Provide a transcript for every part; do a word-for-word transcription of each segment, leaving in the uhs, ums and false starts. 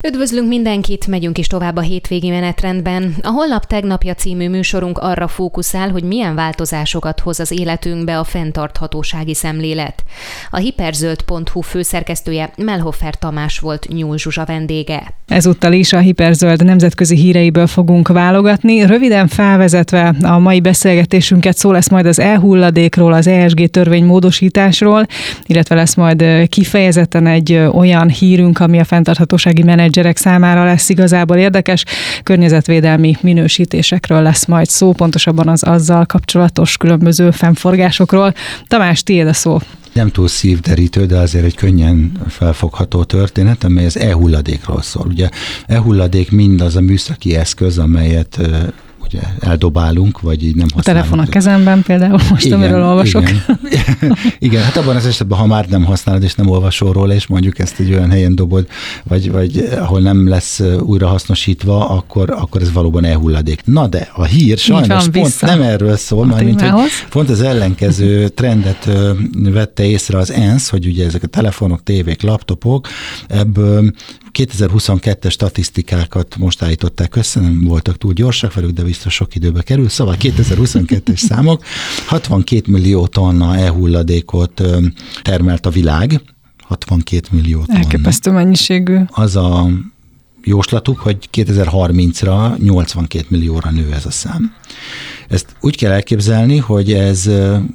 Üdvözlünk mindenkit, megyünk is tovább a hétvégi menetrendben. A Holnap tegnapja című műsorunk arra fókuszál, hogy milyen változásokat hoz az életünkbe a fenntarthatósági szemlélet. A hiperzöld pont hu főszerkesztője Mellhofer Tamás volt Nyúl Zsuzsa vendége. Ezúttal is a Hiperzöld nemzetközi híreiből fogunk válogatni. Röviden felvezetve a mai beszélgetésünket, szó lesz majd az e-hulladékról, az E S G törvény módosításról, illetve lesz majd kifejezetten egy olyan hírünk, ami a fenntarthatósági menedzserek számára lesz igazából érdekes. Környezetvédelmi minősítésekről lesz majd szó, pontosabban az azzal kapcsolatos különböző fennforgásokról. Tamás, tiéd a szó. Nem túl szívderítő, de azért egy könnyen felfogható történet, amely az e-hulladékról szól. Ugye e-hulladék mindaz a műszaki eszköz, amelyet ugye eldobálunk, vagy így nem használunk. A telefon a kezemben például, most igen, amiről olvasok. Igen. igen, hát abban az esetben, ha már nem használod, és nem olvasol róla, és mondjuk ezt egy olyan helyen dobod, vagy, vagy ahol nem lesz újra hasznosítva, akkor, akkor ez valóban e-hulladék. Na de a hír sajnos van, pont nem erről szól, mert mint, hogy pont az ellenkező trendet vette észre az ENSZ, hogy ugye ezek a telefonok, tévék, laptopok, ebből kétezer-huszonkettes statisztikákat most állították össze, nem voltak túl gyorsak velük, de biztos sok időbe kerül. Szóval kétezer-huszonkettes számok, hatvankét millió tonna e-hulladékot termelt a világ. hatvankét millió tonna. Elképesztő mennyiségű. Az a jóslatuk, hogy kétezer-harmincra nyolcvankét millióra nő ez a szám. Ezt úgy kell elképzelni, hogy ez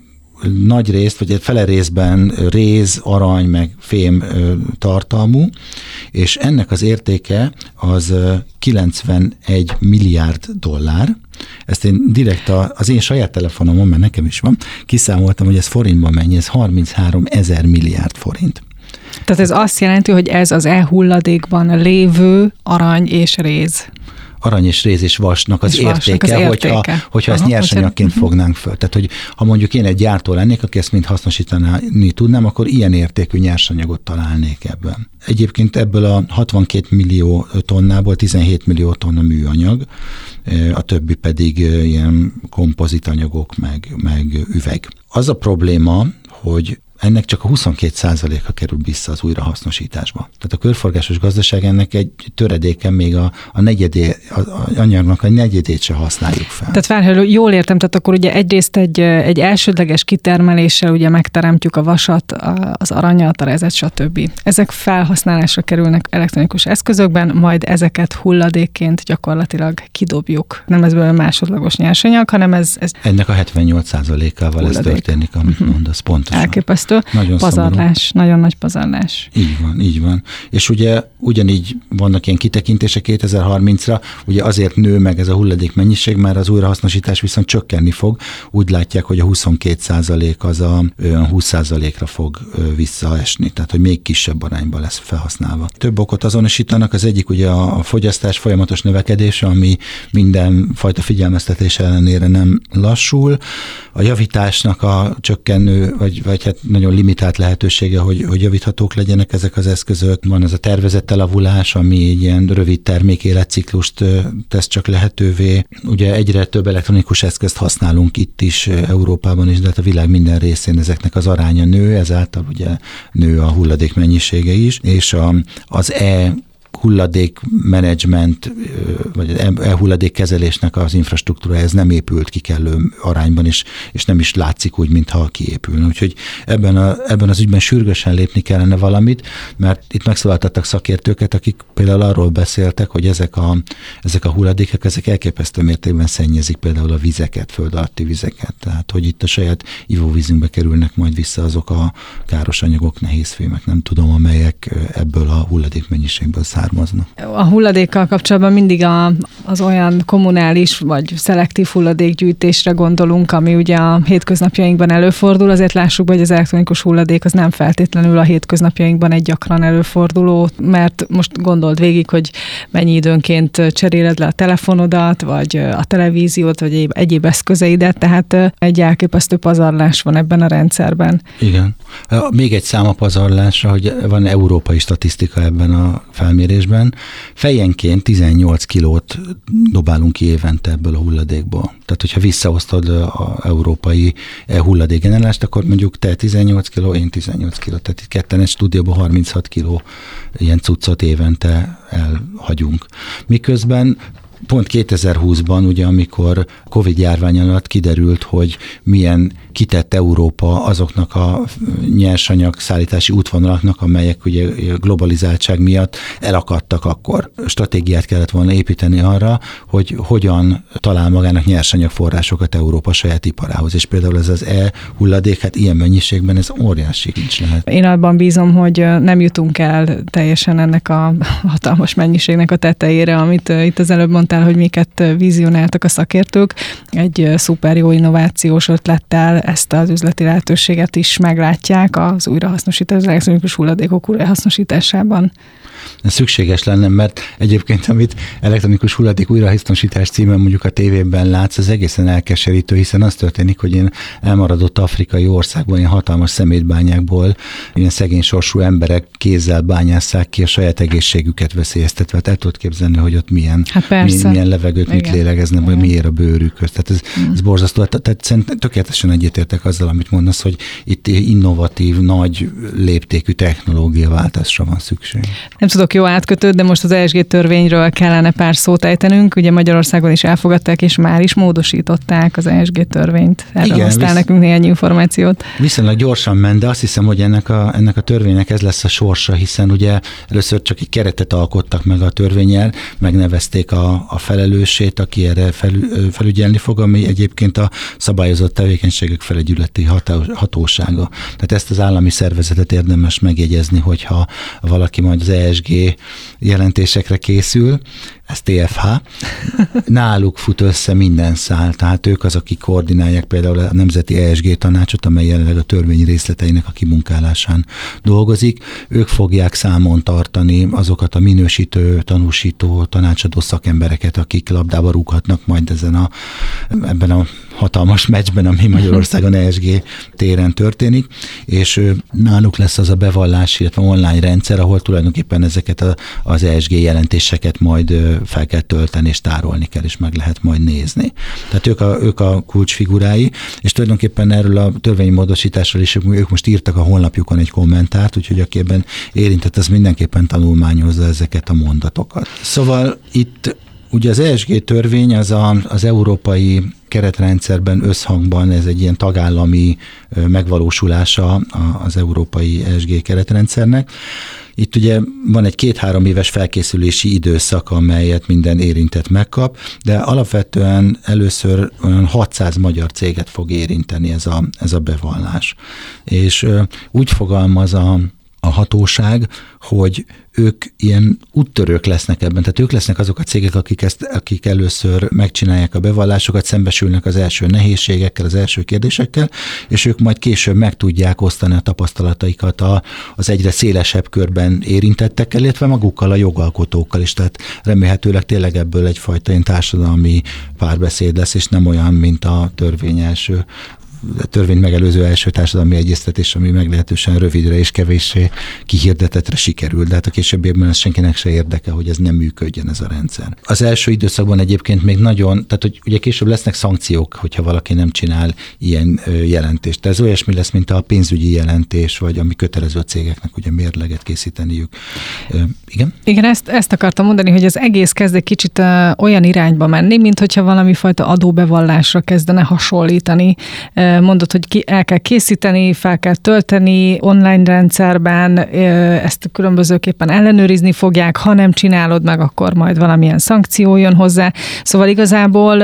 nagy részt, vagy egy fele részben réz, arany, meg fém tartalmú, és ennek az értéke az kilencvenegy milliárd dollár. Ezt én direkt az én saját telefonomon, mert nekem is van, kiszámoltam, hogy ez forintban mennyi, ez harminchárom ezer milliárd forint. Tehát ez azt jelenti, hogy ez az e-hulladékban lévő arany és réz. Arany és réz és vasnak az, és értéke, az értéke, hogyha, hogyha Aha, ezt nyersanyagként hogy... fognánk föl. Tehát, hogy ha mondjuk én egy gyártó lennék, aki ezt mind hasznosítani tudnám, akkor ilyen értékű nyersanyagot találnék ebben. Egyébként ebből a hatvankét millió tonnából tizenhét millió tonna műanyag, a többi pedig ilyen kompozitanyagok, meg, meg üveg. Az a probléma, hogy ennek csak a huszonkét százaléka kerül vissza az újrahasznosításba. Tehát a körforgásos gazdaság ennek egy töredéke, még a, a negyedé, a, a anyagnak a negyedét se használjuk fel. Tehát várj, jól értem, tehát akkor ugye egyrészt egy, egy elsődleges kitermeléssel ugye megteremtjük a vasat, az aranyat, a rezet, stb. Ezek felhasználásra kerülnek elektronikus eszközökben, majd ezeket hulladékként gyakorlatilag kidobjuk. Nem ez belőle másodlagos nyersanyag, hanem ez... ez ennek a hetvennyolc százalékával ez történik, amit uh-huh. mondasz pontosan. Elképesztő. Nagyon pazarlás, szomorú. Nagyon nagy pazarlás. Így van, így van. És ugye ugyanígy vannak ilyen kitekintések kétezer-harmincra, ugye azért nő meg ez a hulladék mennyiség, mert az újrahasznosítás viszont csökkenni fog. Úgy látják, hogy a huszonkét százalék az a olyan húsz százalékra fog visszaesni, tehát hogy még kisebb arányban lesz felhasználva. Több okot azonosítanak, az egyik ugye a fogyasztás folyamatos növekedése, ami minden fajta figyelmeztetés ellenére nem lassul. A javításnak a csökkenő, vagy, vagy hát nagyon limitált lehetősége, hogy, hogy javíthatók legyenek ezek az eszközök. Van ez a tervezett elavulás, ami egy ilyen rövid termékéletciklust tesz csak lehetővé. Ugye egyre több elektronikus eszközt használunk itt is, Európában is, de hát a világ minden részén ezeknek az aránya nő, ezáltal ugye nő a hulladék mennyisége is, és a, az e hulladék menedzsment, vagy e-hulladék kezelésnek az infrastruktúra ez nem épült ki kellő arányban, és, és nem is látszik úgy, mintha kiépülne. Úgyhogy ebben, a, ebben az ügyben sürgősen lépni kellene valamit, mert itt megszólaltattak szakértőket, akik például arról beszéltek, hogy ezek a, ezek a hulladékek, ezek elképesztő mértékben szennyezik például a vizeket, föld alatti vizeket. Tehát, hogy itt a saját ivóvízünkbe kerülnek majd vissza azok a káros anyagok, nehézfémek, nem tudom, amelyek ebből a hulladék mennyiségből származnak. A hulladékkal kapcsolatban mindig a, az olyan kommunális vagy szelektív hulladékgyűjtésre gondolunk, ami ugye a hétköznapjainkban előfordul. Azért lássuk be, hogy az elektronikus hulladék az nem feltétlenül a hétköznapjainkban egy gyakran előforduló, mert most gondold végig, hogy mennyi időnként cseréled le a telefonodat, vagy a televíziót, vagy egyéb eszközeidet, tehát egy elképesztő pazarlás van ebben a rendszerben. Igen. Még egy szám a pazarlásra, hogy van európai statisztika ebben a felmérésben. Fejenként tizennyolc kilót dobálunk ki évente ebből a hulladékból. Tehát, hogyha visszaosztod az európai hulladékgenerálást, akkor mondjuk te tizennyolc kiló, én tizennyolc kiló. Tehát itt ketten egy stúdióban harminchat kiló ilyen cuccot évente hagyunk. Miközben pont kétezer-húszban, ugye, amikor Covid járvány alatt kiderült, hogy milyen kitett Európa azoknak a nyersanyag szállítási útvonalaknak, amelyek ugye globalizáltság miatt elakadtak, akkor stratégiát kellett volna építeni arra, hogy hogyan talál magának nyersanyagforrásokat Európa saját iparához. És például ez az e-hulladék, hát ilyen mennyiségben ez óriási kincs lehet. Én abban bízom, hogy nem jutunk el teljesen ennek a hatalmas mennyiségnek a tetejére, amit itt az előbb mondtál, hogy miket vizionáltak a szakértők. Egy szuper jó innovációs ötlettel ezt az üzleti lehetőséget is meglátják az újrahasznosítás, az elektronikus hulladékok újrahasznosításában. Ez szükséges lenne, mert egyébként, amit elektronikus hulladék újrahasznosítás címen mondjuk a tévében látsz, az egészen elkeserítő, hiszen az történik, hogy ilyen elmaradott afrikai országban, ilyen hatalmas szemétbányákból ilyen szegény sorsú emberek kézzel bányásszák ki a saját egészségüket veszélyeztetve. Hát el tudod képzelni, hogy ott milyen, hát milyen, milyen levegőt, igen, mit lélegeznek, vagy miért a bőrükhöz. Tehát ez, mm. ez borzasztó. Tehát szerintem tökéletesen egyetértek azzal, amit mondasz, hogy itt innovatív, nagy léptékű technológiaváltásra van szükség. Nem tudok jó átkötőt, de most az E S G törvényről kellene pár szót ejtenünk. Ugye Magyarországon is elfogadták, és már is módosították az E S G törvényt. Erről hoztál visz... nekünk néhány információt. Viszonylag gyorsan ment, de azt hiszem, hogy ennek a, ennek a törvénynek ez lesz a sorsa, hiszen ugye először csak egy keretet alkottak meg a törvénnyel, megnevezték a, a felelősét, aki erre felü, felügyelni fog, ami egyébként a szabályozott tevékenységek felügyeleti hatósága. Tehát ezt az állami szervezetet érdemes megjegyezni, hogyha valaki majd az E S G jelentésekre készül, ez T F H, náluk fut össze minden szál, tehát ők az, akik koordinálják például a Nemzeti E S G tanácsot, amely jelenleg a törvény részleteinek a kimunkálásán dolgozik. Ők fogják számon tartani azokat a minősítő, tanúsító, tanácsadó szakembereket, akik labdába rúghatnak majd ezen a, ebben a hatalmas meccsben, ami Magyarországon E S G téren történik, és náluk lesz az a bevallás, illetve online rendszer, ahol tulajdonképpen ezeket a, az E S G jelentéseket majd fel kell tölteni, és tárolni kell, és meg lehet majd nézni. Tehát ők a, ők a kulcsfigurái, és tulajdonképpen erről a törvénymódosításról is ők most írtak a honlapjukon egy kommentárt, úgyhogy aki ebben érintett, az mindenképpen tanulmányozza ezeket a mondatokat. Szóval itt ugye az E S G törvény az a, az európai keretrendszerben összhangban, ez egy ilyen tagállami megvalósulása az európai E S G keretrendszernek. Itt ugye van egy két-három éves felkészülési időszak, amelyet minden érintett megkap, de alapvetően először olyan hatszáz magyar céget fog érinteni ez a, ez a bevallás. És úgy fogalmaz a a hatóság, hogy ők ilyen úttörők lesznek ebben, tehát ők lesznek azok a cégek, akik, ezt, akik először megcsinálják a bevallásokat, szembesülnek az első nehézségekkel, az első kérdésekkel, és ők majd később meg tudják osztani a tapasztalataikat a, az egyre szélesebb körben érintettekkel, illetve magukkal, a jogalkotókkal is, tehát remélhetőleg tényleg ebből egyfajta ilyen társadalmi párbeszéd lesz, és nem olyan, mint a törvény első törvényt megelőző első társadalmi egyeztetés, ami meglehetősen rövidre és kevéssé kihirdetetre sikerült, de hát a későbbiekben ez senkinek se érdeke, hogy ez nem működjön ez a rendszer. Az első időszakban egyébként még nagyon, tehát hogy ugye később lesznek szankciók, hogyha valaki nem csinál ilyen jelentést. Ez olyasmi lesz, mint a pénzügyi jelentés, vagy ami kötelező a cégeknek ugye mérleget készíteniük. Igen? Igen, ezt, ezt akartam mondani, hogy az egész kezd egy kicsit uh, olyan irányba menni, mint hogyha valami fajta adóbevallásra kezdene hasonlítani. Mondod, hogy ki, el kell készíteni, fel kell tölteni online rendszerben, ezt különbözőképpen ellenőrizni fogják, ha nem csinálod meg, akkor majd valamilyen szankció jön hozzá. Szóval igazából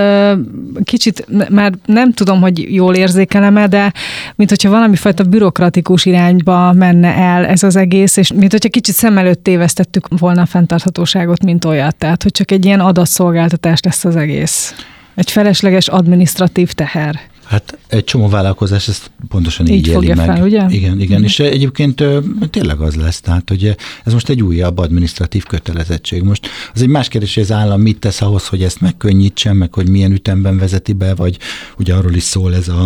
kicsit már nem tudom, hogy jól érzékelem-e, de mint hogyha valami fajta bürokratikus irányba menne el ez az egész, és mint hogyha kicsit szem előtt tévesztettük volna a fenntarthatóságot, mint olyat. Tehát, hogy csak egy ilyen adatszolgáltatás lesz az egész. Egy felesleges adminisztratív teher. Hát egy csomó vállalkozás ezt pontosan így, így éli meg. Fel, ugye? Igen, igen. Mm. És egyébként tényleg az lesz, tehát hogy ez most egy újabb adminisztratív kötelezettség. Most az egy más kérdés, hogy az állam mit tesz ahhoz, hogy ezt megkönnyítsen, meg hogy milyen ütemben vezeti be, vagy ugye arról is szól ez a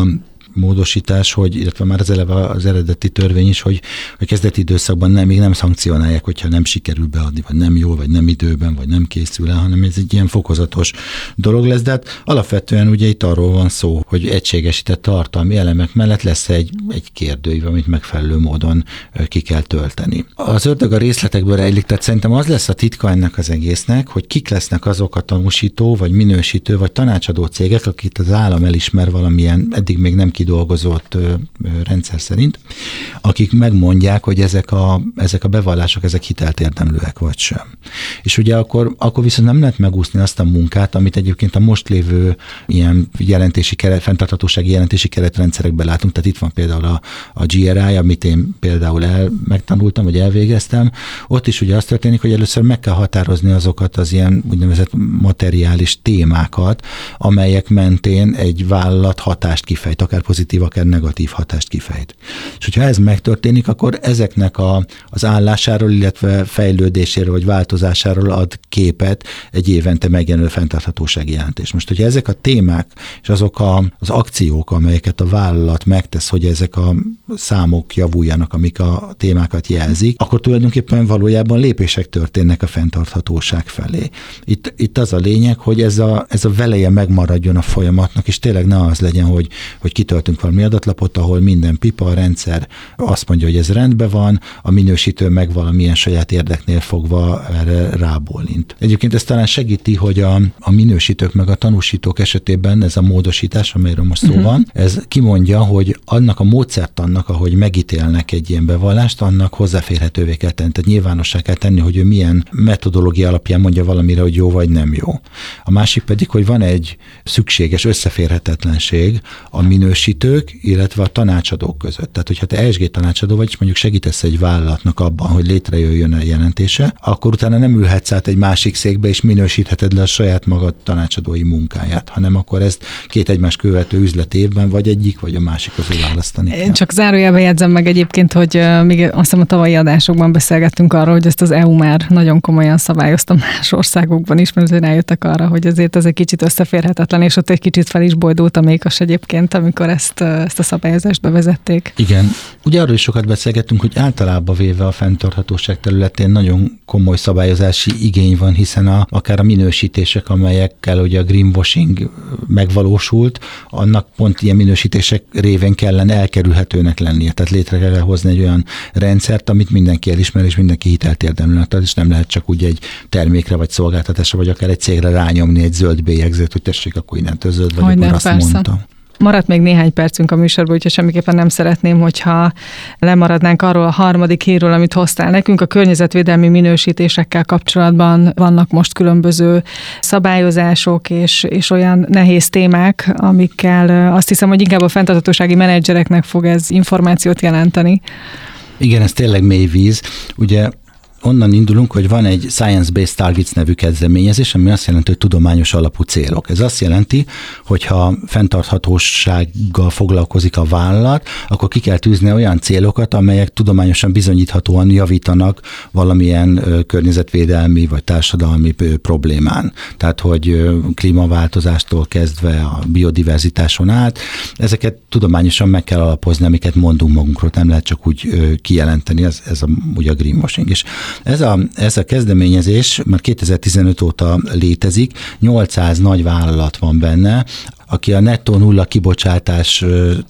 módosítás, hogy, illetve már az eleve az eredeti törvény is, hogy a kezdeti időszakban nem, még nem szankcionálják, hogyha nem sikerül beadni, vagy nem jó, vagy nem időben, vagy nem készül el, hanem ez egy ilyen fokozatos dolog lesz. De hát alapvetően ugye itt arról van szó, hogy egységesített tartalmi elemek mellett lesz egy, egy kérdőív, amit megfelelő módon ki kell tölteni. Az ördög a részletekből rejlik, tehát szerintem az lesz a titka ennek az egésznek, hogy kik lesznek azok a tanúsító, vagy minősítő, vagy tanácsadó cégek, akit az állam elismer valamilyen eddig még nem kidolgozott ö, ö, rendszer szerint, akik megmondják, hogy ezek a, ezek a bevallások, ezek hitelt érdemlőek vagy sem. És ugye akkor, akkor viszont nem lehet megúszni azt a munkát, amit egyébként a most lévő ilyen jelentési keret, fenntarthatósági jelentési keretrendszerekben látunk. Tehát itt van például a, a gé er i, amit én például el, megtanultam, vagy elvégeztem. Ott is ugye az történik, hogy először meg kell határozni azokat az ilyen úgynevezett materiális témákat, amelyek mentén egy vállalat hatást kifejt, akár pozitív, akár negatív hatást kifejt. És hogyha ez megtörténik, akkor ezeknek a, az állásáról, illetve fejlődéséről, vagy változásáról ad képet egy évente megjelenő fenntarthatósági jelentés. Most, hogyha ezek a témák, és azok a, az akciók, amelyeket a vállalat megtesz, hogy ezek a számok javuljanak, amik a témákat jelzik, akkor tulajdonképpen valójában lépések történnek a fenntarthatóság felé. Itt, itt az a lényeg, hogy ez a, ez a veleje megmaradjon a folyamatnak, és tényleg ne az legyen, hogy, hogy kitöltünk valami adatlapot, ahol minden pipa, a rendszer azt mondja, hogy ez rendben van, a minősítő meg valamilyen saját érdeknél fogva erre rábólint. Egyébként ez talán segíti, hogy a, a minősítők meg a tanúsítók esetében ez a módosítás, amelyről most szó uh-huh. van, ez kimondja, hogy annak a módszertannak, ahogy megítélnek egy ilyen bevallást, annak hozzáférhetővé kell tenni. Tehát nyilvánossá kell tenni, hogy ő milyen metodológia alapján mondja valamire, hogy jó vagy nem jó. A másik pedig, hogy van egy szükséges összeférhetetlenség a minősítők, illetve a tanácsadók között. Tehát, hogyha te E S G tanácsadó vagy, és mondjuk segítesz egy vállalatnak abban, hogy létrejöjjön a jelentése, akkor utána nem ülhetsz át egy másik székbe, és minősítheted le a saját magad tanácsadói munkáját, hanem akkor ezt két egymás követő üzleti évben vagy egyik, vagy a másik közül választani kell. Én csak zárójelben jegyzem meg egyébként, hogy még azt hiszem a tavalyi adásokban beszélgettünk arról, hogy ezt az é u már nagyon komolyan szabályozta más országokban is, mert azért rájöttek arra, hogy azért ez egy kicsit összeférhetetlen, és ott egy kicsit fel is bojdult a mékas egyébként, amikor ezt, ezt a szabályozást bevezették. Igen. Ugye arról is sokat beszélgettünk, hogy általában véve a fenntarthatóság területén nagyon komoly szabályozási igény van, hiszen a, akár a minősítések, amelyekkel ugye a greenwashing megvalósult, annak pont ilyen minősítések révén kellene elkerülhetőnek lennie. Tehát létre kell hozni egy olyan rendszert, amit mindenki elismer, és mindenki hitelt érdemlőnek. Tehát és nem lehet csak úgy egy termékre, vagy szolgáltatásra, vagy akár egy cégre rányomni egy zöld bélyegzőt, hogy tessék, akkor innentől zöld vagy, akkor azt persze. mondtam. Maradt még néhány percünk a műsorban, úgyhogy semmiképpen nem szeretném, hogyha lemaradnánk arról a harmadik hírről, amit hoztál nekünk. A környezetvédelmi minősítésekkel kapcsolatban vannak most különböző szabályozások és, és olyan nehéz témák, amikkel azt hiszem, hogy inkább a fenntarthatósági menedzsereknek fog ez információt jelenteni. Igen, ez tényleg mély víz. Ugye onnan indulunk, hogy van egy Science-Based Targets nevű kezdeményezés, ami azt jelenti, hogy tudományos alapú célok. Ez azt jelenti, hogy ha fenntarthatósággal foglalkozik a vállalat, akkor ki kell tűzni olyan célokat, amelyek tudományosan bizonyíthatóan javítanak valamilyen környezetvédelmi vagy társadalmi problémán. Tehát, hogy klímaváltozástól kezdve a biodiverzitáson át, ezeket tudományosan meg kell alapozni, amiket mondunk magunkról, nem lehet csak úgy kijelenteni, ez, ez a, ugye a greenwashing. És Ez a, ez a kezdeményezés már kétezer-tizenöt óta létezik, nyolcszáz nagy vállalat van benne, aki a nettó nulla kibocsátás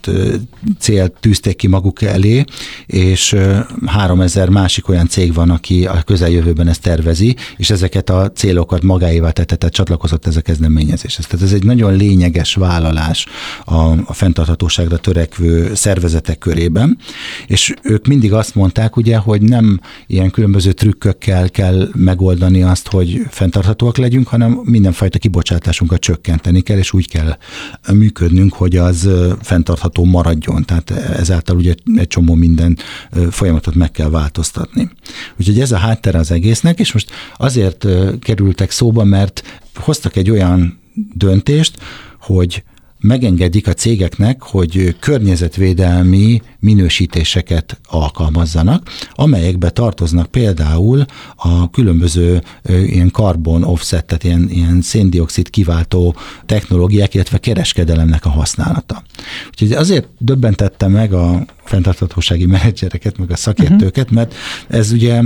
célt tűzték ki maguk elé, és háromezer másik olyan cég van, aki a közeljövőben ezt tervezi, és ezeket a célokat magáévá tette, tehát csatlakozott ez a kezdeményezéshez. Tehát ez egy nagyon lényeges vállalás a, a fenntarthatóságra törekvő szervezetek körében, és ők mindig azt mondták, ugye, hogy nem ilyen különböző trükkökkel kell megoldani azt, hogy fenntarthatóak legyünk, hanem mindenfajta kibocsátásunkat csökkenteni kell, és úgy kell működnünk, hogy az fenntartható maradjon. Tehát ezáltal ugye egy csomó minden folyamatot meg kell változtatni. Úgyhogy ez a háttere az egésznek, és most azért kerültek szóba, mert hoztak egy olyan döntést, hogy megengedik a cégeknek, hogy környezetvédelmi minősítéseket alkalmazzanak, amelyekbe tartoznak például a különböző ilyen carbon offset, tehát ilyen, ilyen széndioxid kiváltó technológiák, illetve kereskedelemnek a használata. Úgyhogy azért döbbentette meg a fenntarthatósági menedzsereket, meg a szakértőket, mert ez ugye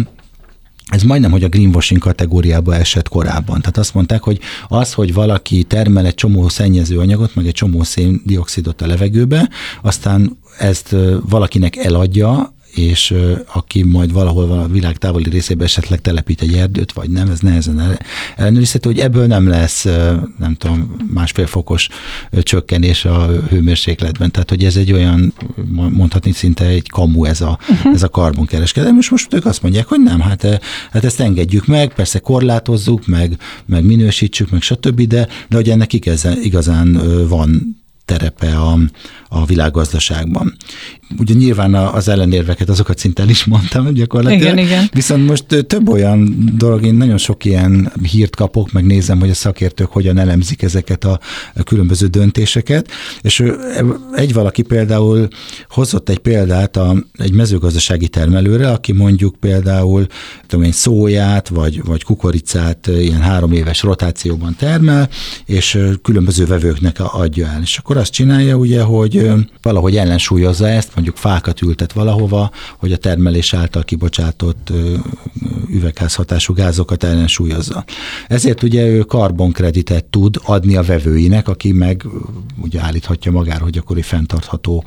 ez majdnem, hogy a greenwashing kategóriába esett korábban. Tehát azt mondták, hogy az, hogy valaki termel egy csomó szennyező anyagot, meg egy csomó széndioxidot a levegőbe, aztán ezt valakinek eladja, és aki majd valahol a világ távoli részében esetleg telepít egy erdőt, vagy nem, ez nehezen ellenőrizhető, hogy ebből nem lesz, nem tudom, másfél fokos csökkenés a hőmérsékletben. Tehát, hogy ez egy olyan, mondhatni szinte egy kamu ez a, uh-huh. ez a karbonkereskedelem, és most ők azt mondják, hogy nem, hát, hát ezt engedjük meg, persze korlátozzuk, meg, meg minősítsük, meg stb., de, de hogy ennek igazán, igazán van terepe a, a világgazdaságban. Ugye nyilván az ellenérveket, azokat szinte el is mondtam gyakorlatilag. Igen, igen. Viszont most több olyan dolog, én nagyon sok ilyen hírt kapok, meg nézem, hogy a szakértők hogyan elemzik ezeket a különböző döntéseket, és egy valaki például hozott egy példát a, egy mezőgazdasági termelőre, aki mondjuk például tudom én, szóját, vagy, vagy kukoricát ilyen három éves rotációban termel, és különböző vevőknek adja el. És akkor azt csinálja ugye, hogy valahogy ellensúlyozza ezt, mondjuk fákat ültet valahova, hogy a termelés által kibocsátott üvegházhatású gázokat ellensúlyozza. Ezért ugye ő karbonkreditet tud adni a vevőinek, aki meg ugye állíthatja magára, hogy akkor egy fenntartható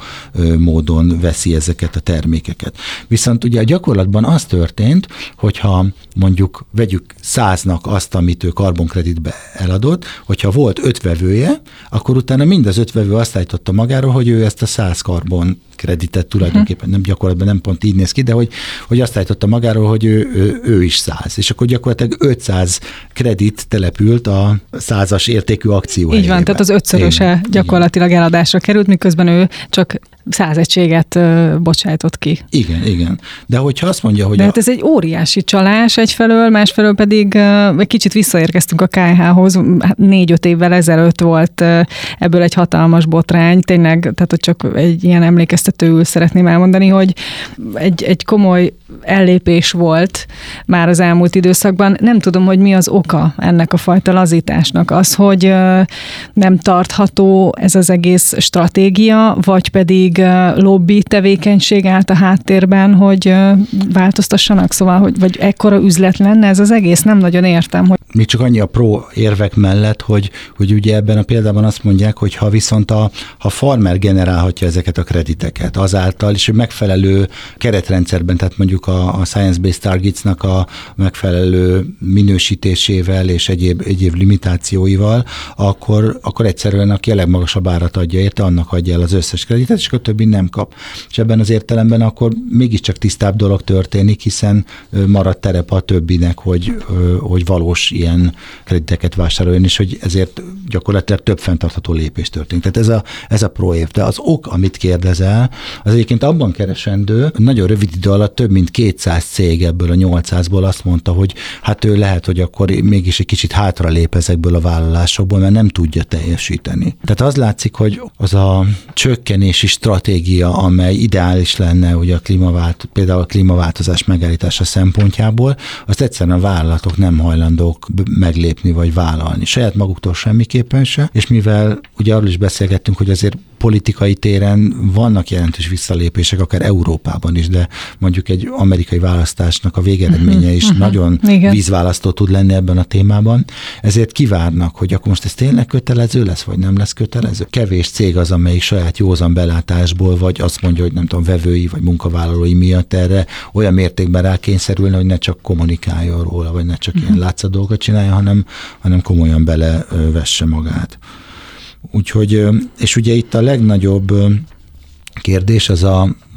módon veszi ezeket a termékeket. Viszont ugye a gyakorlatban az történt, hogyha mondjuk vegyük száznak azt, amit ő karbonkreditbe eladott, hogyha volt öt vevője, akkor utána mind az öt vevő azt állította magáról, hogy ő ezt a száz karbon kreditet tulajdonképpen, nem gyakorlatban nem pont így néz ki, de hogy, hogy azt állította magáról, hogy ő, ő, ő is száz. És akkor gyakorlatilag ötszáz kredit települt a százas értékű akció Így van, tehát az ötszöröse gyakorlatilag eladásra került, miközben ő csak száz egységet uh, bocsájtott ki. Igen, igen. De hogyha azt mondja, hogy... De a... hát ez egy óriási csalás egyfelől, másfelől pedig uh, egy kicsit visszaérkeztünk a ká há hoz, négy-öt évvel ezelőtt volt uh, ebből egy hatalmas botrány, tényleg, tehát hogy csak egy ilyen emlékeztetőül szeretném elmondani, hogy egy, egy komoly ellépés volt már az elmúlt időszakban. Nem tudom, hogy mi az oka ennek a fajta lazításnak. Az, hogy uh, nem tartható ez az egész stratégia, vagy pedig lobby tevékenység állt a háttérben, hogy változtassanak, szóval, hogy vagy ekkora üzlet lenne ez az egész, nem nagyon értem. Hogy... Még csak annyi a pro érvek mellett, hogy, hogy ugye ebben a példában azt mondják, hogy ha viszont a ha farmer generálhatja ezeket a krediteket azáltal, és megfelelő keretrendszerben, tehát mondjuk a, a Science-Based Targets-nak a megfelelő minősítésével és egyéb, egyéb limitációival, akkor, akkor egyszerűen aki a legmagasabb árat adja érte, annak adja el az összes kreditet, és akkor többi nem kap. És ebben az értelemben akkor mégiscsak tisztább dolog történik, hiszen marad terep a többinek, hogy, hogy valós ilyen krediteket vásároljon, és hogy ezért gyakorlatilag több fenntartható lépés történik. Tehát ez a, ez a pro év. De az ok, amit kérdezel, az egyébként abban keresendő, nagyon rövid idő alatt több mint kétszáz cég ebből a nyolcszázból azt mondta, hogy hát ő lehet, hogy akkor mégis egy kicsit hátra lép ezekből a vállalásokból, mert nem tudja teljesíteni. Tehát az látszik, hogy az a csökkenési stratégia, amely ideális lenne ugye a klímavált, például a klímaváltozás megállítása szempontjából, azt egyszerűen a vállalatok nem hajlandók meglépni vagy vállalni. Saját maguktól semmiképpen se, és mivel ugye arról is beszélgettünk, hogy azért politikai téren vannak jelentős visszalépések, akár Európában is, de mondjuk egy amerikai választásnak a végeredménye uh-huh, is uh-huh, nagyon igen. vízválasztó tud lenni ebben a témában. Ezért kivárnak, hogy akkor most ez tényleg kötelező lesz, vagy nem lesz kötelező. Kevés cég az, amelyik saját józan belátásból, vagy azt mondja, hogy nem tudom, vevői vagy munkavállalói miatt erre olyan mértékben rákényszerülne, hogy ne csak kommunikáljon róla, vagy ne csak uh-huh. ilyen látszat dolgokat csinálja, hanem, hanem komolyan belevesse magát. Úgyhogy, és ugye itt a legnagyobb kérdés az a,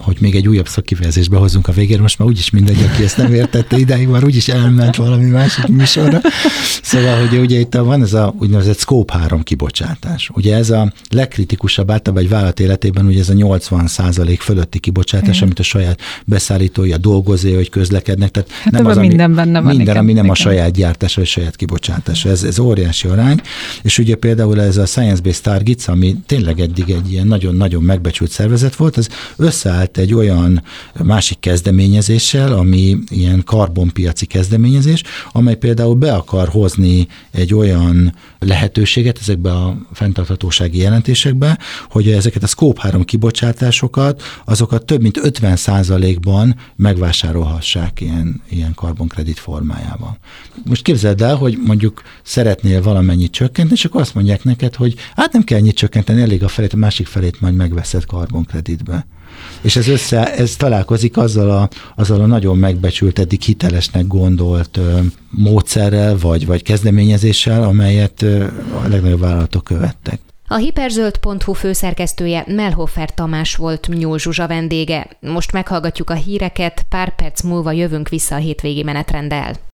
hogy még egy újabb szakkifejezésbe hozzunk a végére, most már úgyis mindegy, aki ezt nem értette idáig, már úgyis elment valami másik műsorra. Szóval, hogy ugye itt van ez a úgynevezett Scope három kibocsátás. Ugye ez a legkritikusabb általában egy vállalat életében, ugye ez a nyolcvan százalék fölötti kibocsátás, mm. amit a saját beszállítói, a dolgozói, hogy közlekednek. Tehát hát nem az, ami, minden benne van. Minden, igen, ami nem igen. a saját gyártása, vagy saját kibocsátása. Ez, ez óriási arány. És ugye például ez a Science Based Targets, ami tényleg eddig egy ilyen nagyon-nagyon megbecsült szervezet volt, az összeállt egy olyan másik kezdeményezéssel, ami ilyen karbonpiaci kezdeményezés, amely például be akar hozni egy olyan lehetőséget ezekbe a fenntarthatósági jelentésekbe, hogy ezeket a Scope három kibocsátásokat, azokat több mint ötven százalékban megvásárolhassák ilyen, ilyen karbonkredit formájában. Most képzeld el, hogy mondjuk szeretnél valamennyit csökkenteni, és akkor azt mondják neked, hogy hát nem kell ennyit csökkenteni, elég a felét, a másik felét majd megveszed karbonkreditbe. És ez össze, ez találkozik azzal a, azzal a nagyon megbecsült, eddig hitelesnek gondolt ö, módszerrel, vagy, vagy kezdeményezéssel, amelyet ö, a legnagyobb vállalatok követtek. A hiperzöld pont hu főszerkesztője Mellhofer Tamás volt Nyúl Zsuzsa vendége. Most meghallgatjuk a híreket, pár perc múlva jövünk vissza a hétvégi menetrenddel.